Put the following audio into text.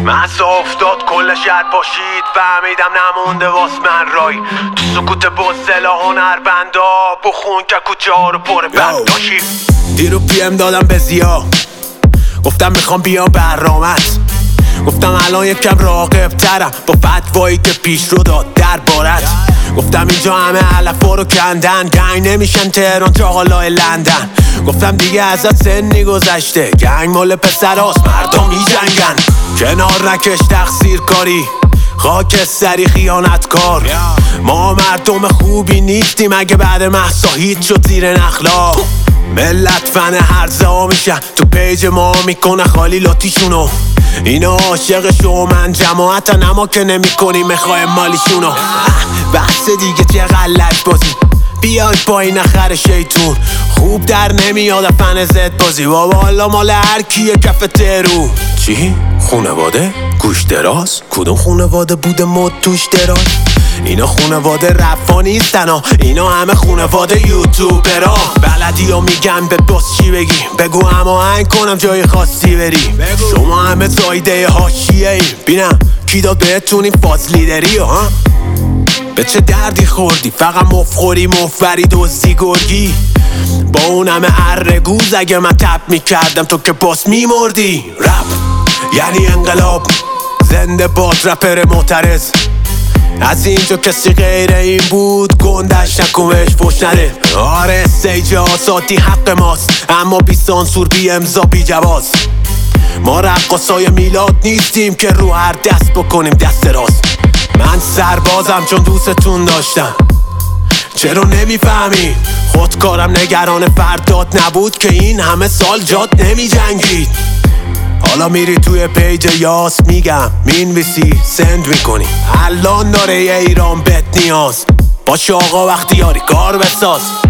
مسا افتاد کل شهر پاشید، فهمیدم نمونده واس من رای. تو سکوت بزدلا هنربندا بخون که کوچه ها رو پر بنداشی. دیرو پیم دادم به زیا، گفتم میخوام بیام برامت. گفتم الان یکم راقب ترم با فتوایی که پیش رو داد در بارت. گفتم اینجا همه علفا رو کندن، گنگ نمیشن تهران چاقالای لندن. گفتم دیگه ازت سنی گذشته، گنگ مال پسراست مردم میجنگن. کنار نکش تقصیر کاری، خاکستری خیانتکار. ما مردم خوبی نیستیم اگه بعد مهسا هیچ شد زیر نخلا. ملت فن هرزه ها میشن تو پیج ما میکنه خالی لاتیشونو. اینا عاشق شومن جماعتن اما که نمی کنیم میخوای مالیشونو. بحث دیگه چه غلط بازی، بیاید پایین نخر شیطون. خوب در نمیاد فن زد بازی، بابا حالا مال هر کیه کف ترو. چی؟ خونواده؟ گوش دراز؟ کدوم خونواده بوده مد توش دراز؟ اینا خونواده رفا نیستن ها، اینا همه خونواده یوتیوبرا. بلدی ها میگن به باس چی بگی، بگو هماهنگ کنم جای خاصی بری. شما همه زایده حاشیه ایم، بینم کی داد بهتون این فاز لیدری ها؟ به چه دردی خوردی؟ فقط مفخوری مفری دزدی گرگی. با اون همه ارگوز اگه من تپ میکردم تو که باس میمردی. رپ یعنی انقلاب، زنده باد رپر معترض. از اینجا کسی غیر این بود گندش نکنش فش نده. آره استیج آساتی حق ماست، اما بی سانسور بی امضا بی جواز. ما رقاصای میلاد نیستیم که رو هر دست بکنیم دست راست. من سربازم چون دوستتون داشتم، چرا نمیفهمی؟ خودکارم نگران فردات نبود که این همه سال جات نمی جنگید. حالا میری توی پیج یاس میگم مینویسی سند میکنی. الان داره یه ایران بهت نیاز، باشه آقا وقتی یاری کار بساز.